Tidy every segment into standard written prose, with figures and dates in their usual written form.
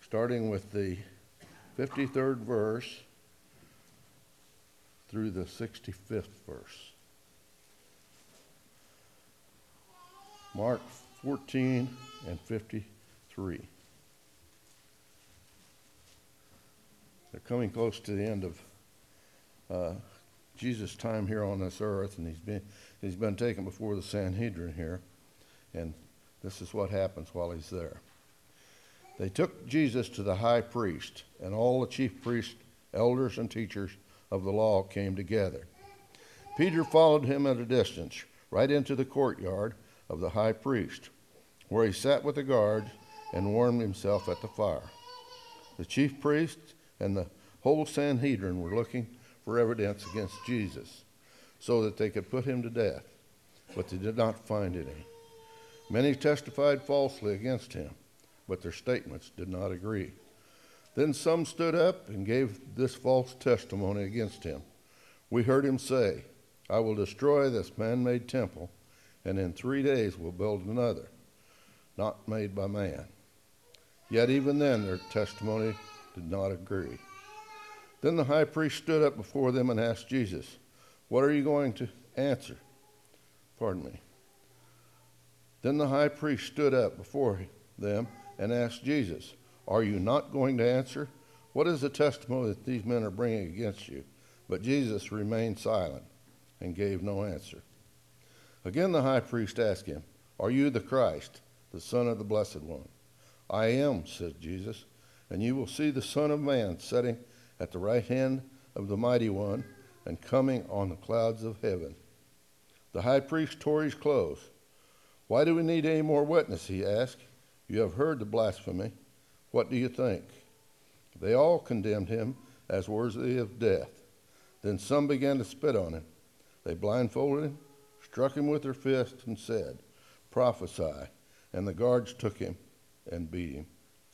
starting with the 53rd verse through the 65th verse. Mark 14 and 53. They're coming close to the end of Jesus' time here on this earth, and he's been taken before the Sanhedrin here, and this is what happens while he's there. They took Jesus to the high priest, and all the chief priests, elders, and teachers of the law came together. Peter followed him at a distance, right into the courtyard of the high priest, where he sat with the guards and warmed himself at the fire. The chief priests and the whole Sanhedrin were looking for evidence against Jesus, so that they could put him to death, but they did not find any. Many testified falsely against him, but their statements did not agree. Then some stood up and gave this false testimony against him. We heard him say, "I will destroy this man-made temple, and in 3 days will build another, not made by man." Yet even then their testimony did not agree. Then the high priest stood up before them and asked Jesus, "What are you going to answer?" Then the high priest stood up before them and asked Jesus, "Are you not going to answer? What is the testimony that these men are bringing against you?" But Jesus remained silent and gave no answer. Again the high priest asked him, "Are you the Christ, the Son of the Blessed One?" "I am," said Jesus, "and you will see the Son of Man sitting at the right hand of the Mighty One and coming on the clouds of heaven." The high priest tore his clothes. "Why do we need any more witness?" he asked. "You have heard the blasphemy. What do you think?" They all condemned him as worthy of death. Then some began to spit on him. They blindfolded him, struck him with their fists, and said, "Prophesy." And the guards took him and beat him.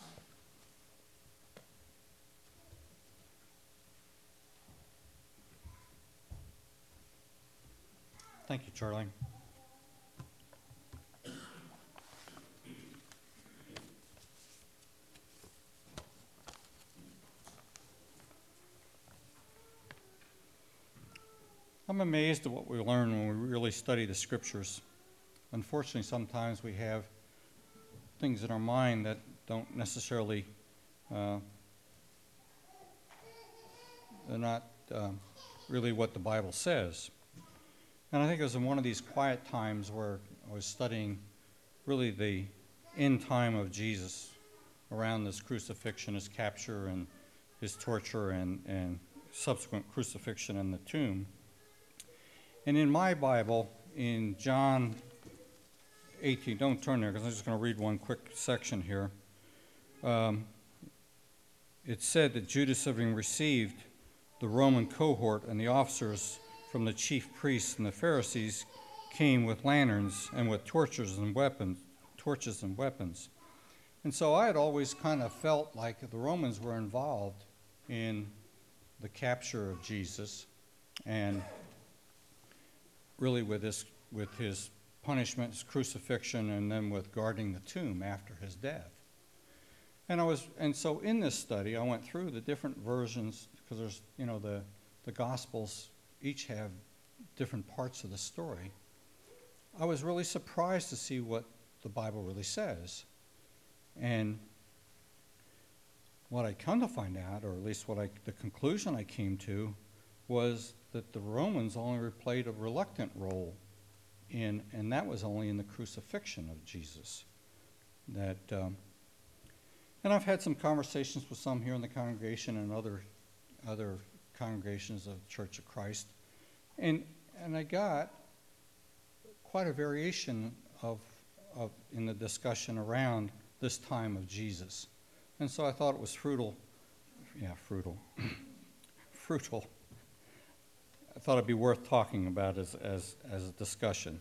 Thank you, Charlie. I'm amazed at what we learn when we really study the scriptures. Unfortunately, sometimes we have things in our mind that don't necessarily, they're not really what the Bible says. And I think it was in one of these quiet times where I was studying really the end time of Jesus around this crucifixion, his capture, and his torture, and subsequent crucifixion in the tomb. And in my Bible, in John 18, don't turn there because I'm just going to read one quick section here. It said that Judas, having received the Roman cohort and the officers from the chief priests and the Pharisees, came with lanterns and with torches and weapons. And so I had always kind of felt like the Romans were involved in the capture of Jesus, and really with his punishment, his crucifixion, and then with guarding the tomb after his death. And so in this study, I went through the different versions, because there's, the Gospels each have different parts of the story. I was really surprised to see what the Bible really says. And what I come to find out, or at least the conclusion I came to, was that the Romans only played a reluctant role and that was only in the crucifixion of Jesus. And I've had some conversations with some here in the congregation and other congregations of Church of Christ, and I got quite a variation of in the discussion around this time of Jesus, and so I thought it was fruitful. I thought it'd be worth talking about as a discussion.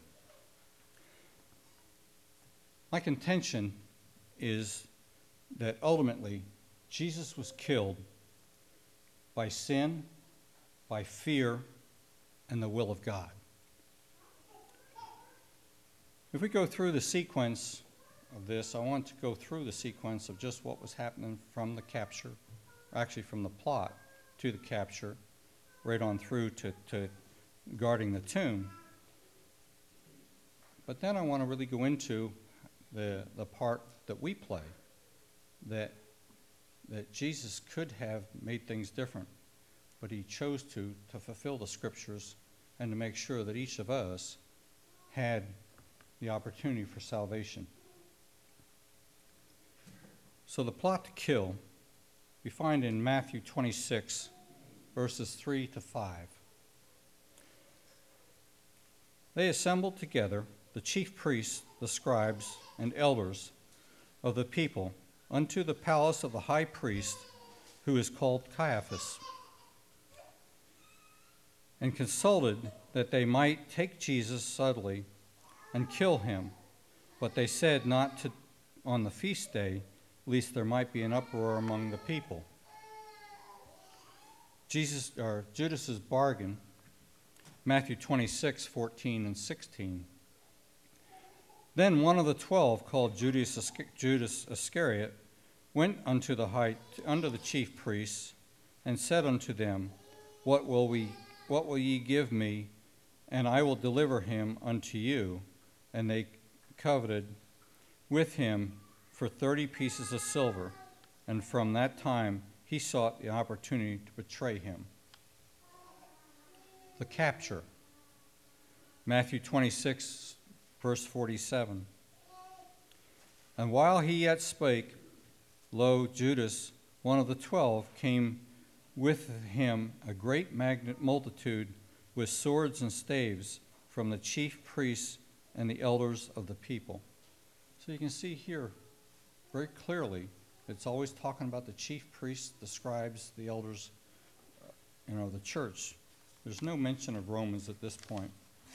My contention is that ultimately Jesus was killed by sin, by fear, and the will of God. If we go through the sequence of this, I want to go through the sequence of just what was happening from the capture, actually from the plot to the capture, right on through to guarding the tomb. But then I want to really go into the part that we play, that Jesus could have made things different, but he chose to fulfill the scriptures and to make sure that each of us had the opportunity for salvation. So the plot to kill, we find in Matthew 26, verses 3 to 5. They assembled together the chief priests, the scribes, and elders of the people unto the palace of the high priest, who is called Caiaphas, and consulted that they might take Jesus subtly and kill him. But they said not to on the feast day, lest there might be an uproar among the people. Judas's bargain, Matthew 26, 14 and 16. Then one of the 12, called Judas Iscariot, went unto the chief priests, and said unto them, What will ye give me, and I will deliver him unto you? And they coveted with him for 30 pieces of silver, and from that time he sought the opportunity to betray him. The capture, Matthew 26, verse 47. And while he yet spake, lo, Judas, one of the 12, came with him a great multitude with swords and staves from the chief priests and the elders of the people. So you can see here very clearly, it's always talking about the chief priests, the scribes, the elders, the church. There's no mention of Romans at this point.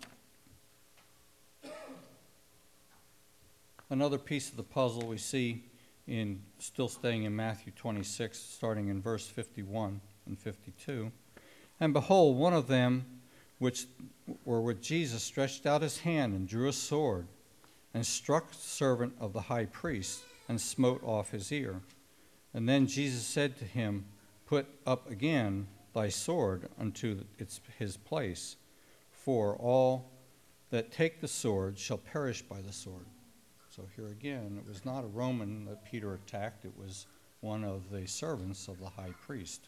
Another piece of the puzzle we see still staying in Matthew 26, starting in verse 51 and 52. And behold, one of them which were with Jesus stretched out his hand and drew a sword, and struck the servant of the high priest, and smote off his ear. And then Jesus said to him, Put up again thy sword unto his place, for all that take the sword shall perish by the sword. So here again, it was not a Roman that Peter attacked, it was one of the servants of the high priest.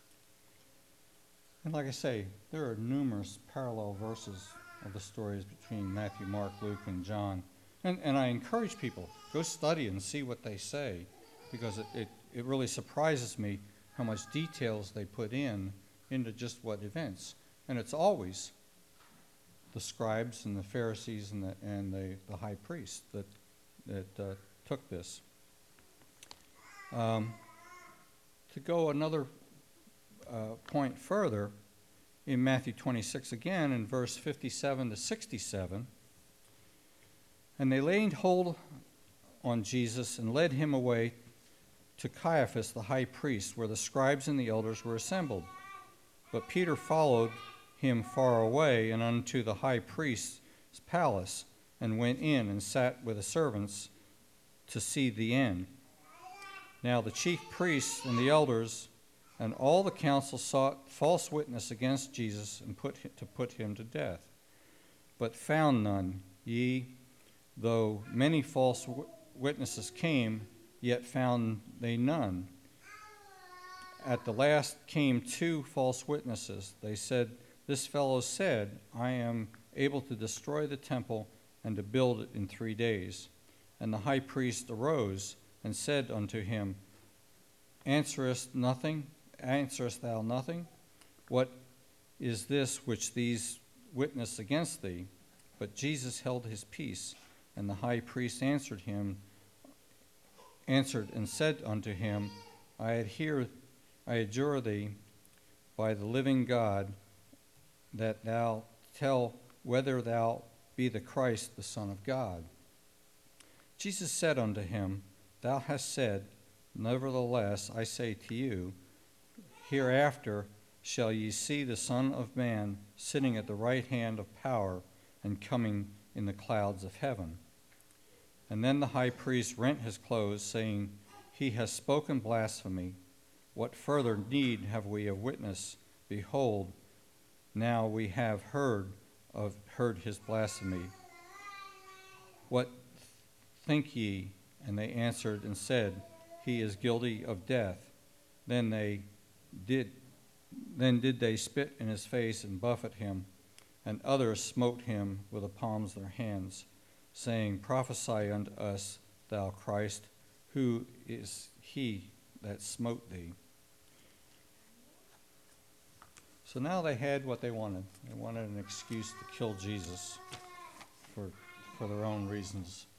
And like I say, there are numerous parallel verses of the stories between Matthew, Mark, Luke, and John. And I encourage people, go study and see what they say, because it really surprises me how much details they put into just what events. And it's always the scribes and the Pharisees and the high priest that took this. To go another point further, in Matthew 26 again, in verse 57 to 67, and they laid hold on Jesus and led him away to Caiaphas the high priest, where the scribes and the elders were assembled. But Peter followed him far away and unto the high priest's palace, and went in and sat with the servants to see the end. Now the chief priests and the elders and all the council sought false witness against Jesus and put him to death, but found none. Though many false witnesses came, yet found they none. At the last came 2 false witnesses. They said, This fellow said, I am able to destroy the temple and to build it in 3 days. And the high priest arose and said unto him, Answerest thou nothing? What is this which these witness against thee? But Jesus held his peace. And the high priest answered and said unto him, I adjure thee by the living God, that thou tell whether thou be the Christ, the Son of God. Jesus said unto him, Thou hast said, Nevertheless I say to you, hereafter shall ye see the Son of Man sitting at the right hand of power and coming in the clouds of heaven. And then the high priest rent his clothes, saying, "He has spoken blasphemy. What further need have we of witness? Behold, now we have heard his blasphemy. What think ye?" And they answered and said, "He is guilty of death." Then did they spit in his face and buffet him, and others smote him with the palms of their hands, saying, "Prophesy unto us, thou Christ, who is he that smote thee?" So now they had what they wanted. They wanted an excuse to kill Jesus for their own reasons.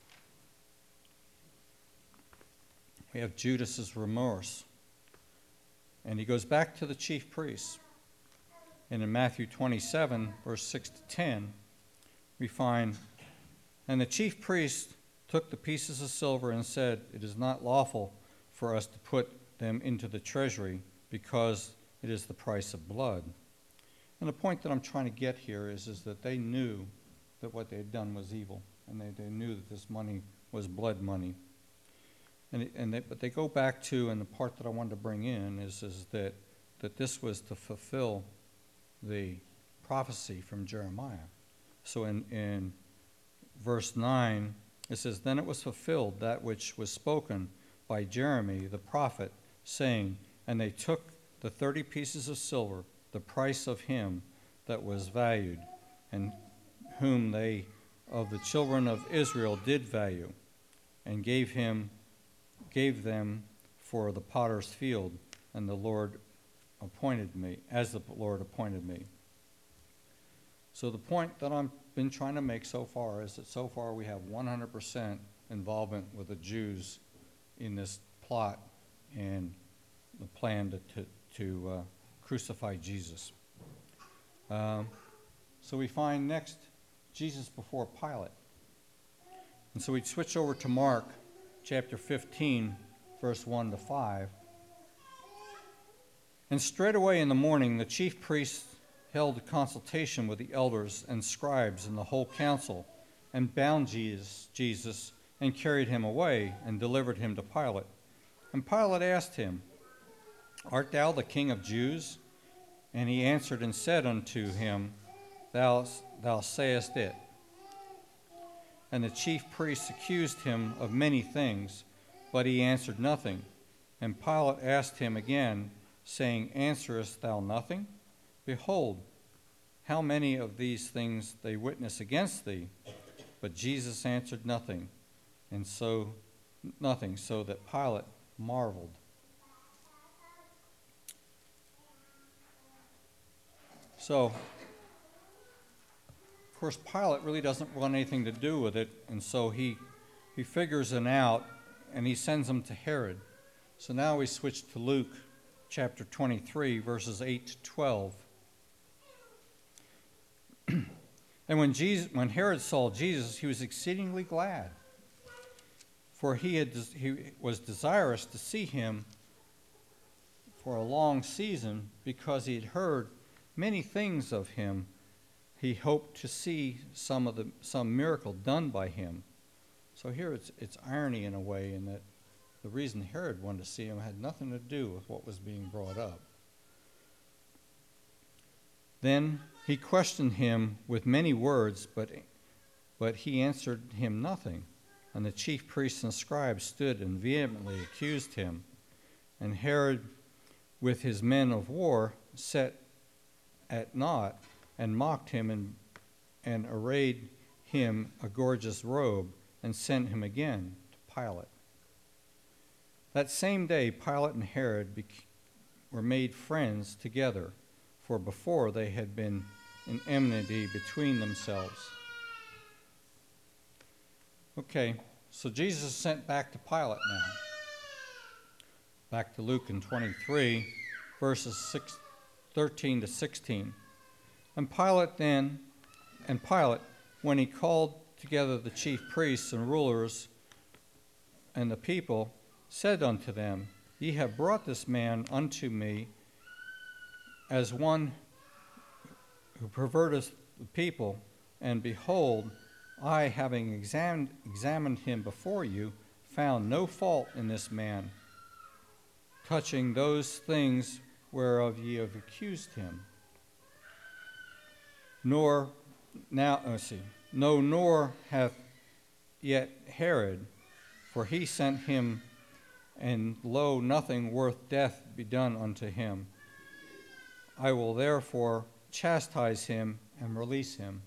We have Judas's remorse. And he goes back to the chief priests. And in Matthew 27, verse 6 to 10, we find, "And the chief priest took the pieces of silver and said, It is not lawful for us to put them into the treasury, because it is the price of blood." And the point that I'm trying to get here is that they knew that what they had done was evil, and they knew that this money was blood money. But they go back to, and the part that I wanted to bring in is that this was to fulfill the prophecy from Jeremiah. So in verse 9, it says, "Then it was fulfilled that which was spoken by Jeremy the prophet, saying, And they took the 30 pieces of silver, the price of him that was valued, and whom they of the children of Israel did value, and gave them for the potter's field, and the Lord appointed me, as the Lord appointed me." So the point that I've been trying to make so far is that so far we have 100% involvement with the Jews in this plot and the plan to crucify Jesus. So we find next Jesus before Pilate. And so we switch over to Mark chapter 15, verse 1 to 5. "And straightway in the morning the chief priests held a consultation with the elders and scribes and the whole council, and bound Jesus and carried him away and delivered him to Pilate. And Pilate asked him, Art thou the king of Jews? And he answered and said unto him, Thou sayest it. And the chief priests accused him of many things, but he answered nothing. And Pilate asked him again, saying, Answerest thou nothing? Behold, how many of these things they witness against thee? But Jesus answered nothing, so that Pilate marveled. So, of course, Pilate really doesn't want anything to do with it, and so he figures it out, and he sends him to Herod. So now we switch to Luke chapter 23, verses 8 to 12. And when Herod saw Jesus, he was exceedingly glad, for he was desirous to see him for a long season, because he had heard many things of him. He hoped to see some miracle done by him. So here it's irony in a way, in that the reason Herod wanted to see him had nothing to do with what was being brought up. Then he questioned him with many words, but he answered him nothing. And the chief priests and scribes stood and vehemently accused him. And Herod, with his men of war, set at naught and mocked him and arrayed him a gorgeous robe and sent him again to Pilate. That same day, Pilate and Herod were made friends together, for before they had been in enmity between themselves. Okay, so Jesus is sent back to Pilate now. Back to Luke in 23, verses 13 to 16. And Pilate, when he called together the chief priests and rulers and the people, said unto them, Ye have brought this man unto me as one who perverteth the people, and behold, I, having examined him before you, found no fault in this man, touching those things whereof ye have accused him. Nor hath yet Herod, for he sent him, and lo, nothing worth death be done unto him. I will therefore chastise him and release him.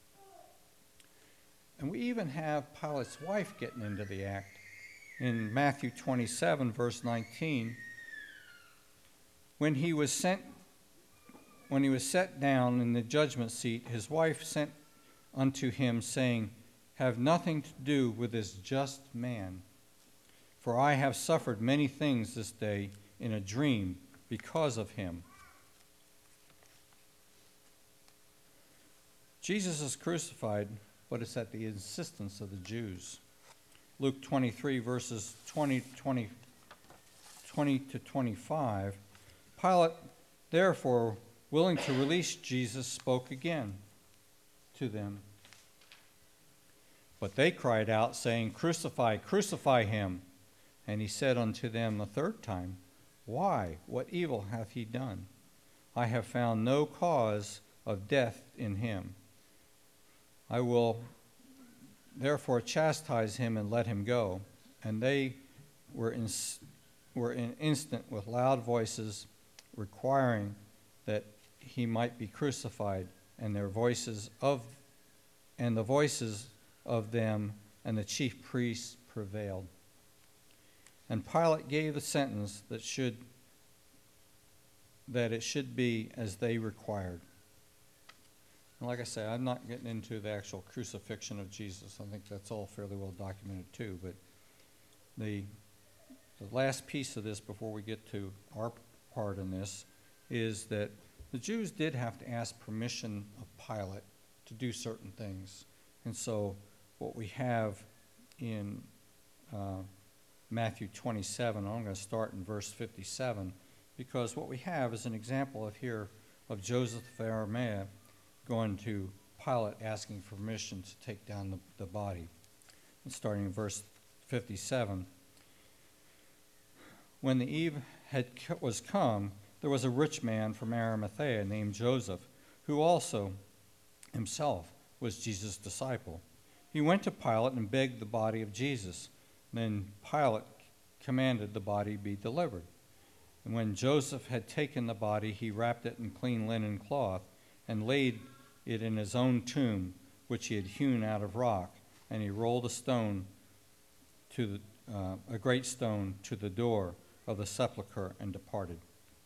And we even have Pilate's wife getting into the act. In Matthew 27, verse 19, when he was set down in the judgment seat, his wife sent unto him, saying, Have nothing to do with this just man, for I have suffered many things this day in a dream because of him. Jesus is crucified, but it's at the insistence of the Jews. Luke 23, verses 20 to 25. Pilate, therefore, willing to release Jesus, spoke again to them. But they cried out, saying, Crucify, crucify him. And he said unto them the third time, Why? What evil hath he done? I have found no cause of death in him. I will therefore chastise him and let him go. And they were in instant with loud voices, requiring that he might be crucified, and the voices of them and the chief priests prevailed. And Pilate gave the sentence that it should be as they required. And like I say, I'm not getting into the actual crucifixion of Jesus. I think that's all fairly well documented too. But the last piece of this before we get to our part in this is that the Jews did have to ask permission of Pilate to do certain things. And so what we have in Matthew 27, I'm going to start in verse 57, because what we have is an example of Joseph of Arimathea going to Pilate asking permission to take down the body. And starting in verse 57, when the eve was come, there was a rich man from Arimathea named Joseph, who also himself was Jesus' disciple. He went to Pilate and begged the body of Jesus. Then Pilate commanded the body be delivered. And when Joseph had taken the body, he wrapped it in clean linen cloth and laid it in his own tomb, which he had hewn out of rock. And he rolled a great stone to the door of the sepulchre and departed.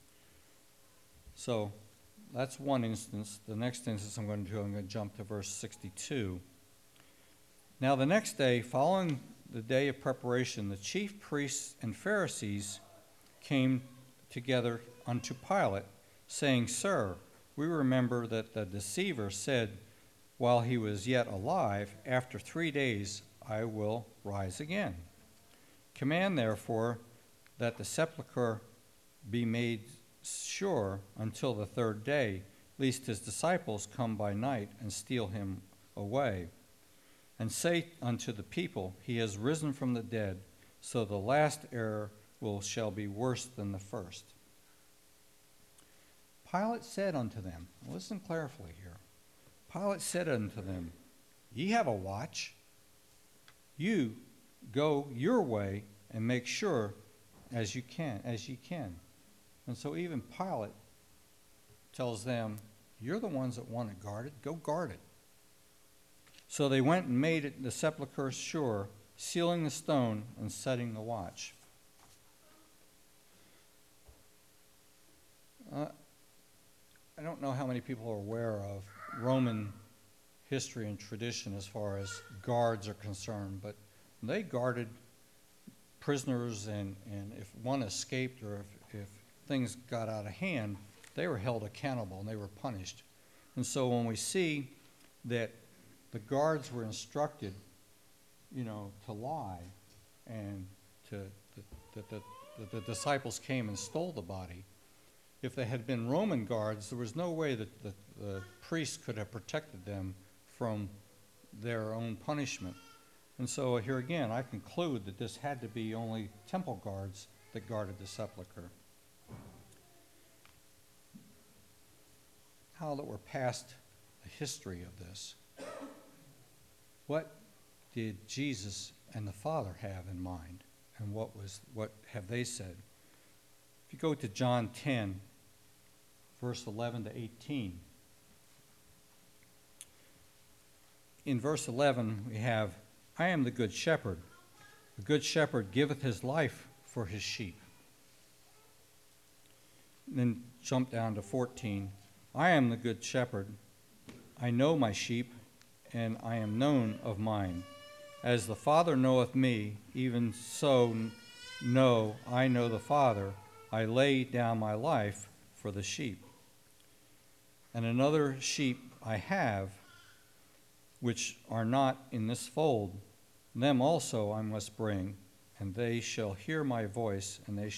So that's one instance. The next instance I'm going to jump to verse 62. Now the next day, following the day of preparation, the chief priests and Pharisees came together unto Pilate, saying, Sir, we remember that the deceiver said, while he was yet alive, After 3 days I will rise again. Command, therefore, that the sepulchre be made sure until the third day, lest his disciples come by night and steal him away. And say unto the people, He has risen from the dead, so the last error shall be worse than the first. Pilate said unto them, listen carefully here. Pilate said unto them, Ye have a watch. You go your way and make sure as ye can. And so even Pilate tells them, You're the ones that want it guarded. Go guard it. So they went and made it the sepulchre sure, sealing the stone and setting the watch. I don't know how many people are aware of Roman history and tradition as far as guards are concerned, but they guarded prisoners, and if one escaped or if things got out of hand, they were held accountable and they were punished. And so when we see that the guards were instructed, to lie, and that the disciples came and stole the body, if they had been Roman guards, there was no way that the priests could have protected them from their own punishment. And so here again, I conclude that this had to be only temple guards that guarded the sepulchre. Now that we're past the history of this, what did Jesus and the Father have in mind? And what have they said? If you go to John 10, verse 11 to 18. In verse 11, we have, I am the good shepherd. The good shepherd giveth his life for his sheep. And then jump down to 14. I am the good shepherd. I know my sheep, and I am known of mine. As the Father knoweth me, even so know I know the Father. I lay down my life for the sheep. And another sheep I have, which are not in this fold, them also I must bring, and they shall hear my voice, and they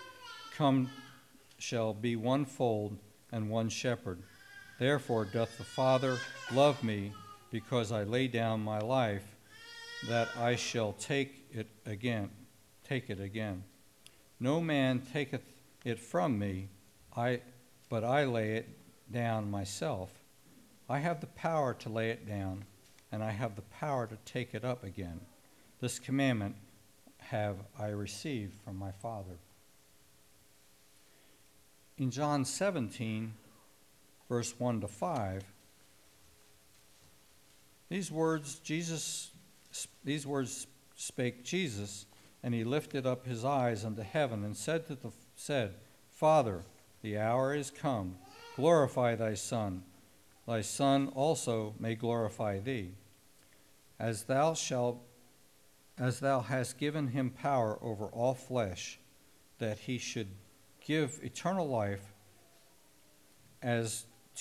shall be one fold and one shepherd. Therefore doth the Father love me, because I lay down my life, that I shall take it again. No man taketh it from me, but I lay it down myself. I have the power to lay it down, and I have the power to take it up again. This commandment have I received from my Father. In John 17, verse 1 to 5, these words spake Jesus, and he lifted up his eyes unto heaven, and said, Father, the hour is come. Glorify thy Son. Thy Son also may glorify thee. As thou hast given him power over all flesh, that he should give eternal life as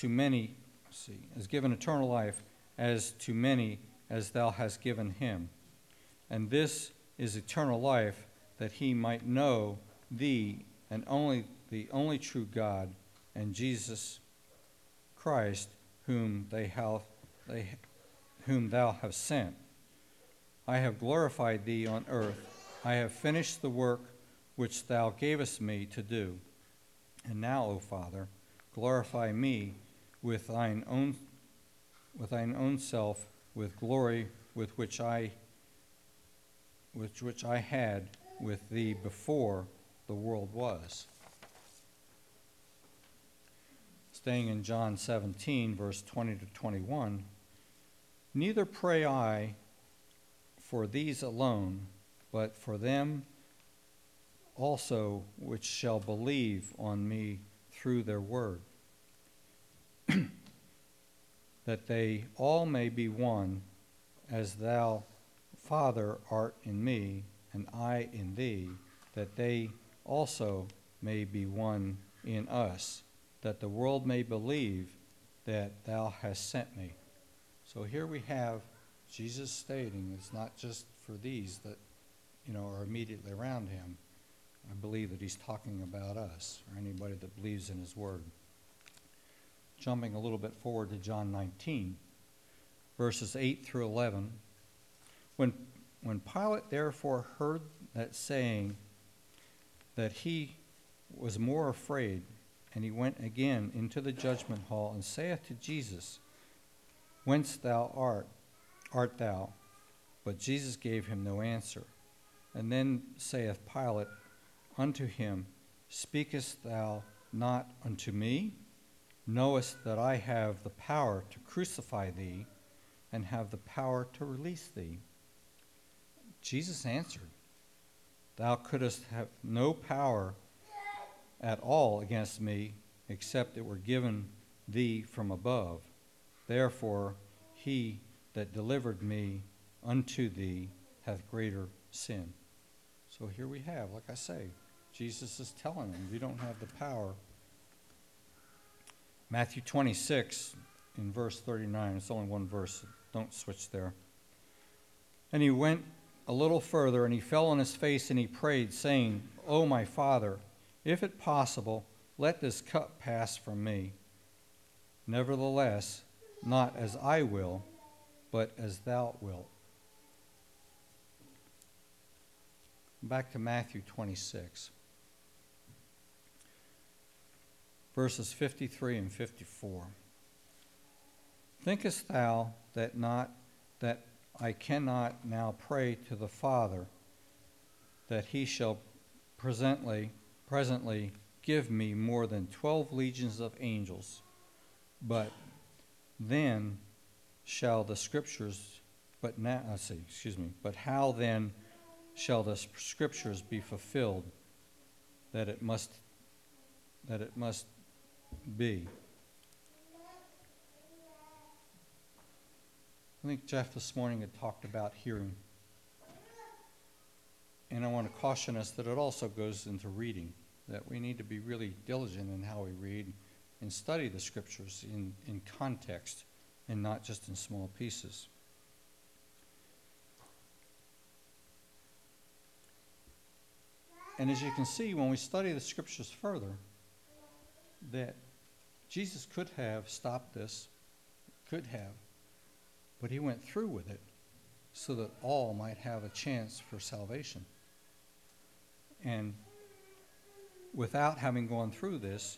given eternal life as to many as thou hast given him. And this is eternal life, that he might know thee, and the only true God, and Jesus Christ, whom thou hast sent. I have glorified thee on earth. I have finished the work which thou gavest me to do. And now, O Father, glorify me with thine own self, with glory with which I had with thee before the world was. Staying in John 17, verse 20 to 21, neither pray I for these alone, but for them also which shall believe on me through their word, that they all may be one, as thou, Father, art in me, and I in thee, that they also may be one in us, that the world may believe that thou hast sent me. So here we have Jesus stating it's not just for these that are immediately around him. I believe that he's talking about us, or anybody that believes in his word. Jumping a little bit forward to John 19, verses 8 through 11. When Pilate therefore heard that saying, that he was more afraid, and he went again into the judgment hall, and saith to Jesus, Whence art thou? But Jesus gave him no answer. And then saith Pilate unto him, Speakest thou not unto me? Knowest that I have the power to crucify thee, and have the power to release thee? Jesus answered, Thou couldst have no power at all against me, except it were given thee from above. Therefore he that delivered me unto thee hath greater sin. So here we have, like I say, Jesus is telling them, you don't have the power. Matthew 26, in verse 39, it's only one verse, don't switch there. And he went a little further, and he fell on his face, and he prayed, saying, O my Father, if it possible, let this cup pass from me. Nevertheless, not as I will, but as thou wilt. Back to Matthew 26, verses 53 and 54. Thinkest thou that I cannot now pray to the Father, that he shall presently give me more than 12 legions of angels? But then shall the scriptures, but how then shall the scriptures be fulfilled that it must be? I think Jeff this morning had talked about hearing. And I want to caution us that it also goes into reading, that we need to be really diligent in how we read and study the scriptures in context and not just in small pieces. And as you can see, when we study the scriptures further, that Jesus could have stopped this, but he went through with it so that all might have a chance for salvation. And without having gone through this,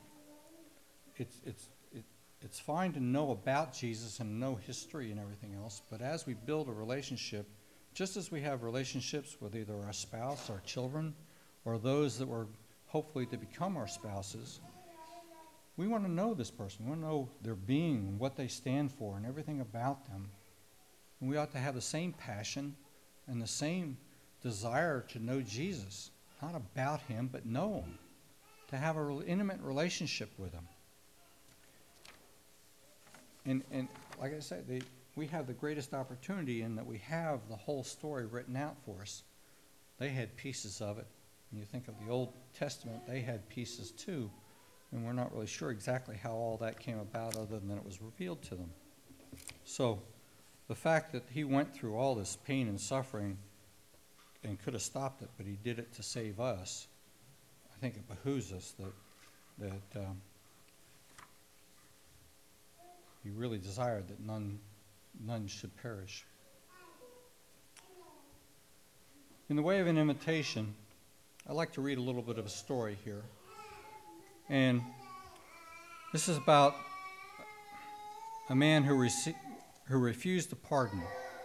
it's fine to know about Jesus and know history and everything else, but as we build a relationship, just as we have relationships with either our spouse, our children, or those that were hopefully to become our spouses, we want to know this person. We want to know their being, what they stand for, and everything about them. And we ought to have the same passion and the same desire to know Jesus, not about him, but know him, to have an intimate relationship with him. And like I said, we have the greatest opportunity in that we have the whole story written out for us. They had pieces of it. When you think of the Old Testament, they had pieces too. And we're not really sure exactly how all that came about other than it was revealed to them. So the fact that he went through all this pain and suffering and could have stopped it, but he did it to save us, I think it behooves us that he really desired that none should perish. In the way of an invitation, I'd like to read a little bit of a story here. And this is about a man who refused a pardon.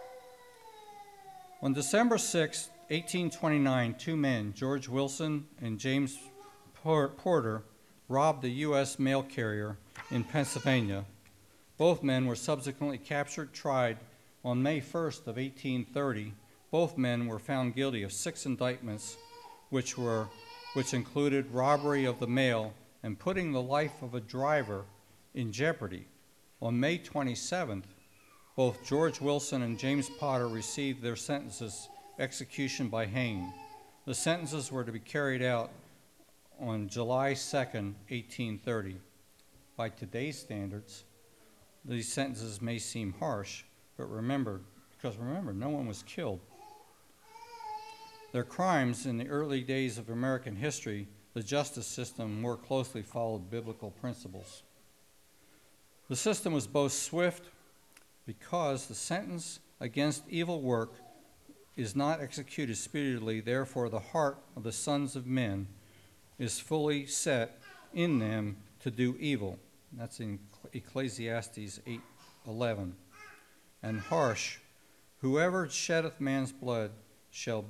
On December 6, 1829, two men, George Wilson and James Porter, robbed a U.S. mail carrier in Pennsylvania. Both men were subsequently captured, tried on May 1st of 1830. Both men were found guilty of 6 indictments, which included robbery of the mail and putting the life of a driver in jeopardy. On May 27th, both George Wilson and James Potter received their sentences, execution by hanging. The sentences were to be carried out on July 2nd, 1830. By today's standards, these sentences may seem harsh, but remember, no one was killed. Their crimes in the early days of American history, the justice system more closely followed biblical principles. The system was both swift because the sentence against evil work is not executed speedily, therefore the heart of the sons of men is fully set in them to do evil. That's in Ecclesiastes 8:11. And harsh, whoever sheddeth man's blood shall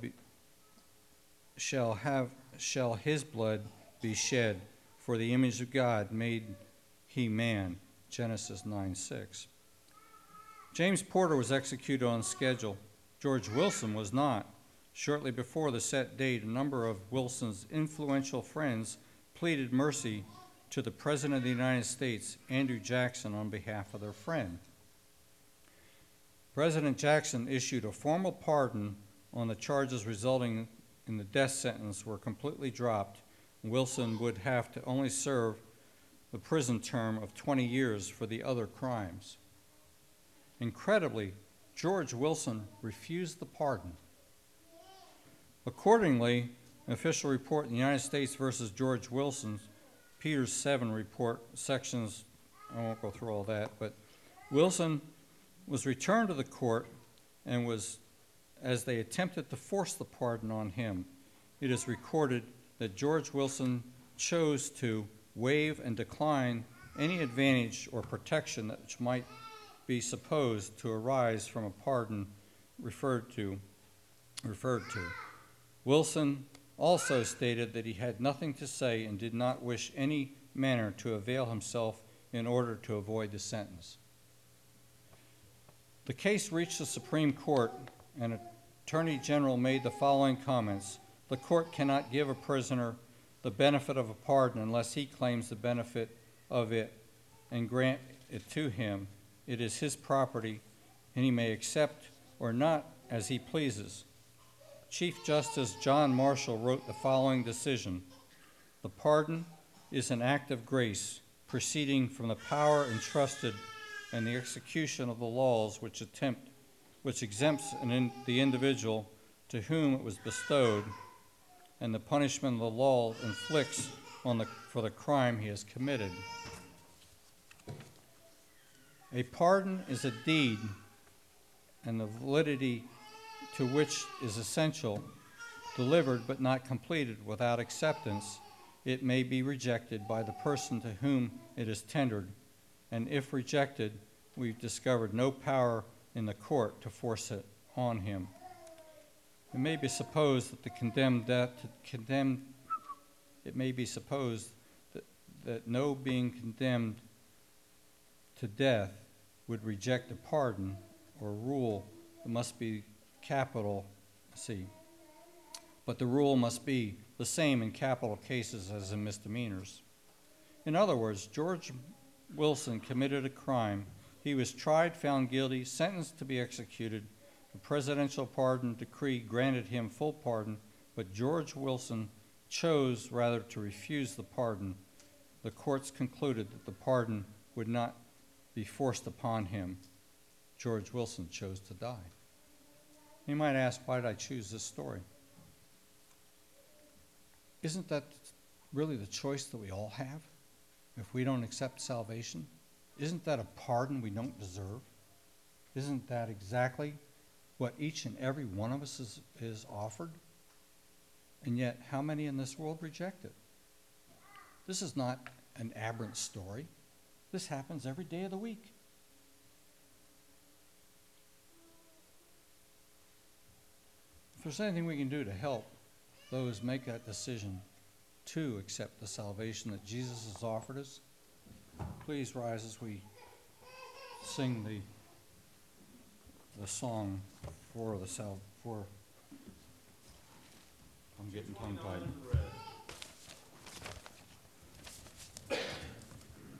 his blood be shed, for the image of God made he man. Genesis 9:6. James Porter was executed on schedule. George Wilson was not. Shortly before the set date, a number of Wilson's influential friends pleaded mercy to the President of the United States, Andrew Jackson, on behalf of their friend. President Jackson issued a formal pardon on the charges resulting in the death sentence were completely dropped. Wilson would have to only serve the prison term of 20 years for the other crimes. Incredibly, George Wilson refused the pardon. Accordingly, an official report in the United States versus George Wilson, Peters 7 report, sections, I won't go through all that, but Wilson was returned to the court and was, as they attempted to force the pardon on him, it is recorded that George Wilson chose to waive and decline any advantage or protection that might be supposed to arise from a pardon referred to. Wilson also stated that he had nothing to say and did not wish any manner to avail himself in order to avoid the sentence. The case reached the Supreme Court, and Attorney General made the following comments: the court cannot give a prisoner the benefit of a pardon unless he claims the benefit of it and grant it to him. It is his property, and he may accept or not as he pleases. Chief Justice John Marshall wrote the following decision: the pardon is an act of grace proceeding from the power entrusted and the execution of the laws which exempts the individual to whom it was bestowed, and the punishment of the law inflicts for the crime he has committed. A pardon is a deed, and the validity to which is essential, delivered but not completed. Without acceptance, it may be rejected by the person to whom it is tendered, and if rejected, we've discovered no power in the court to force it on him. It may be supposed that no being condemned to death would reject a pardon or rule. It must be capital C. But the rule must be the same in capital cases as in misdemeanors. In other words, George Wilson committed a crime. He was tried, found guilty, sentenced to be executed. The presidential pardon decree granted him full pardon, but George Wilson chose rather to refuse the pardon. The courts concluded that the pardon would not be forced upon him. George Wilson chose to die. You might ask, why did I choose this story? Isn't that really the choice that we all have if we don't accept salvation? Isn't that a pardon we don't deserve? Isn't that exactly what each and every one of us is offered? And yet, how many in this world reject it? This is not an aberrant story. This happens every day of the week. If there's anything we can do to help those make that decision to accept the salvation that Jesus has offered us, please rise as we sing the song for I'm getting tongue-tied.